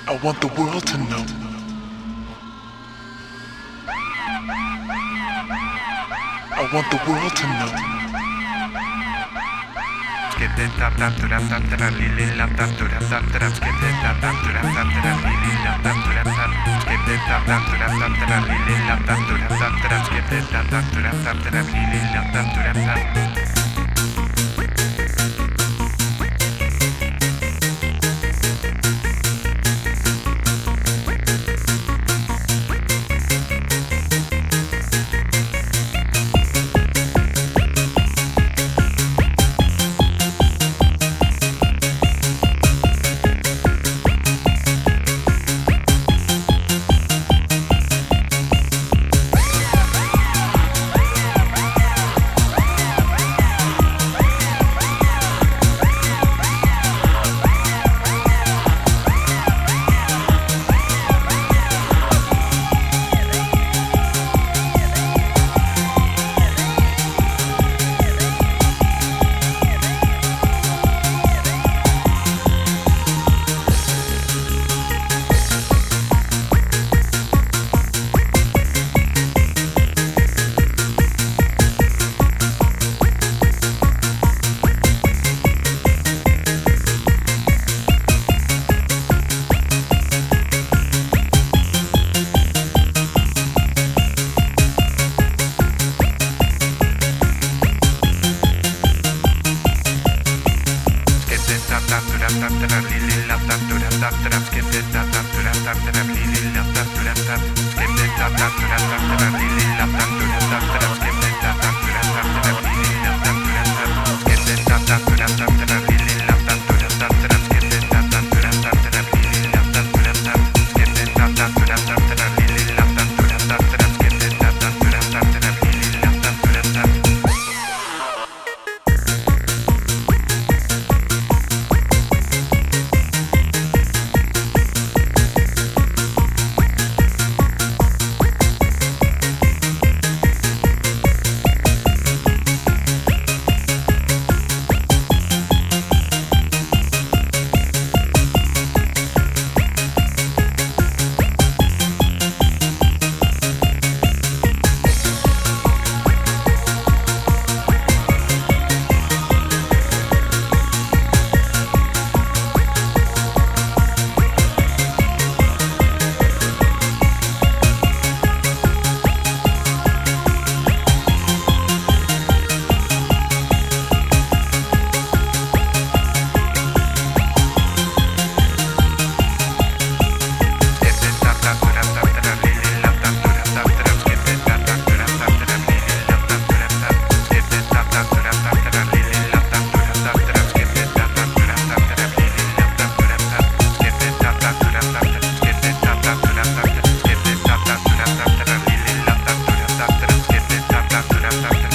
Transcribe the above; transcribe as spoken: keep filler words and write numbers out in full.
I want the world to know. I want the world to know. Skip it tap tap to rap tap tap lili lam tap to rap tap tap skip it tap tap to rap tap tap lili lam tap to rap tap skip it tap tap to rap tap tap lili lam tap to rap tap tap skip it tap tap to rap tap tap lili lam tap to rap tap. Tap tap